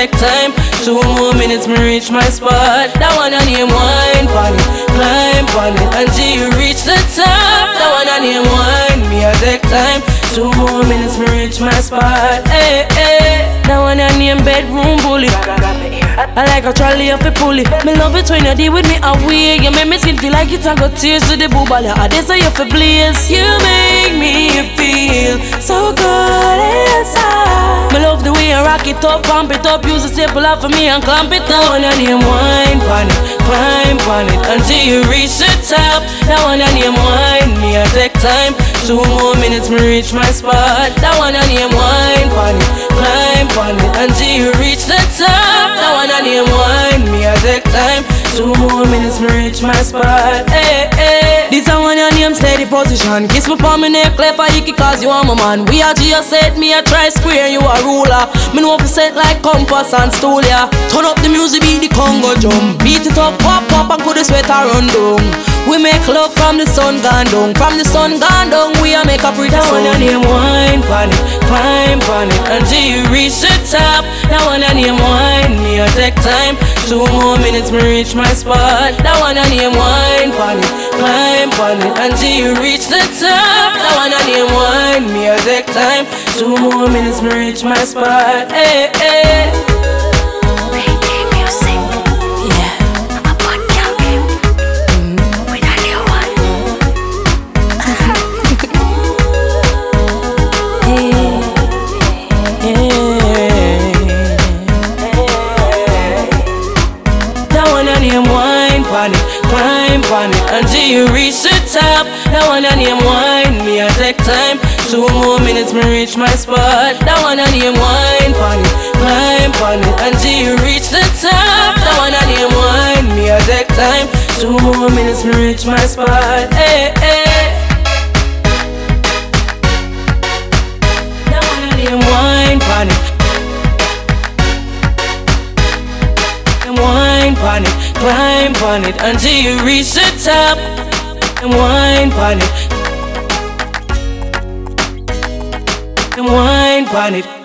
take time. 2 more minutes, me reach my spot. That one I name wine pon it, climb pon it until you reach the top. That one I name wine, me I take time. 2 more minutes, me reach my spot. Hey, hey. That one I name bedroom bully. I like a trolley off a pulley. Me love it when you deal with me away. You make me skin feel like it I got tears to the boob. I dare say you for blaze. You make me feel so good inside. Me love the way you rock it up, pump it up. Use a staple out for me and clamp it down. And you wine pon it, climb pon it until you reach the top. That one I name wine, me I take time. 2 more minutes, me reach my spot. That one I name wine pon it, climb pon it until you reach the top. That one I name wine, me I take time. 2 more minutes, me reach my spot. Hey, hey. This a one your name steady position. Kiss me palm me neck, clever icky cause you are my man. We are G set, me a try square, you a ruler. Me know fi set like compass and stool, yeah. Turn up the music, beat the Congo drum. Beat it up, pop up and put the sweater run down. We make love from the sun gone down. From the sun gone down, we a make a pretty song. That one your name wine pon it, climb pon it until you reach the top. That one your name wine, me a take time. 2 more minutes, me reach my spot. That one your name wine pon it, climb pon it until you reach the top. That one your name wine, me a take time. 2 more minutes, me reach my spot. Hey, hey. Climb pon it until you reach the top. That one I name wine, me I take time. 2 more minutes, me reach my spot. That one I name wine pon it, climb pon it until you reach the top. That one I name wine, me I take time. 2 more minutes, me reach my spot. Hey, hey. That one I name wine pon it, wine pon it, climb pon it until you reach the top. And wine pon it, and wine pon it.